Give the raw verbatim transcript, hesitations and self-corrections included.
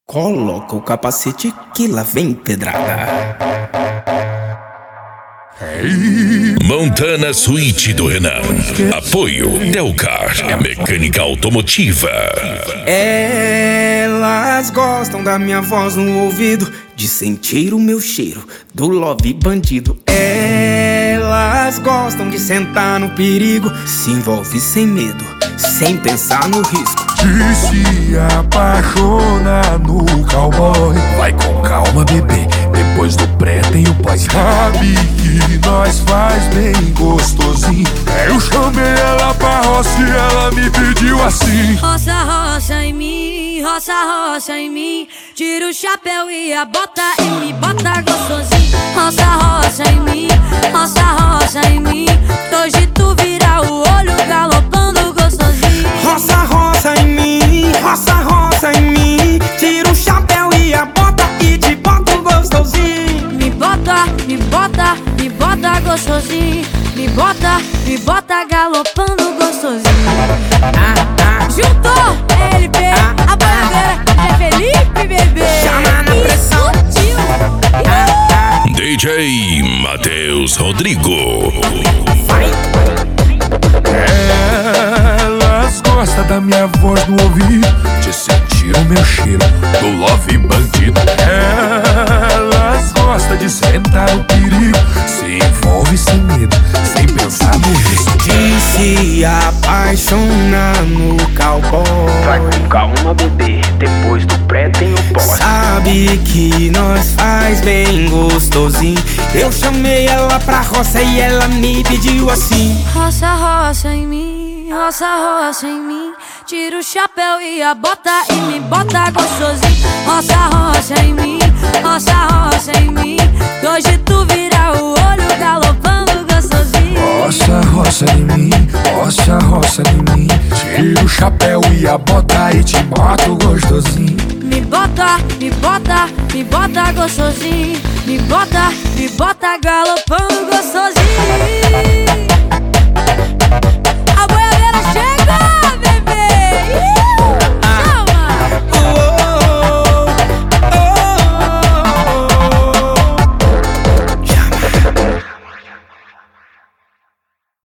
Coloca o capacete que lá vem pedrada. Montana Suíte do Renan. Apoio Delcar, mecânica automotiva. Elas gostam da minha voz no ouvido, de sentir o meu cheiro do love bandido. Elas gostam de sentar no perigo, se envolve sem medo, sem pensar no risco. E se apaixona no cowboy, vai com calma, bebê, depois do pré tem o pós. Sabe que nós faz bem gostosinho. Eu chamei ela pra roça e ela me pediu assim: roça, roça em mim, roça, roça em mim. Tira o chapéu e a bota e me bota gostosinho. Roça, roça em mim, roça, roça em mim. Hoje tu vira o olho galopando gostosinho. Roça, roça em mim, roça, roça em mim. Tira o chapéu e a bota e te boto gostosinho. Me bota, me bota, me bota gostosinho. Me bota, me bota galopando gostosinho. Ah, ah, Juntou L P, ah, a banda é Felipe, bebê. Chama na pressão. Ah, ah, D J Matheus Rodrigo. Elas gostam da minha voz no ouvido, de sentir o meu cheiro do love bandido. Elas gostam de sentar no perigo, se envolve sem medo, sem pensar no risco. de se apaixonar no cowboy. Vai com calma, bebê, depois do pré tem o pós. Sabe que nós faz bem gostosinho. Eu chamei ela pra roça e ela me pediu assim: roça, roça em mim, roça, roça em mim. Tira o chapéu e a bota e me bota gostosinho. Roça, roça em mim, roça, roça em mim. Hoje tu vira o olho galopando gostosinho. Roça, roça em mim, roça, roça em mim. Tira o chapéu e a bota e te boto gostosinho. Me bota, me bota, me bota gostosinho. Me bota, me bota galopando gostosinho.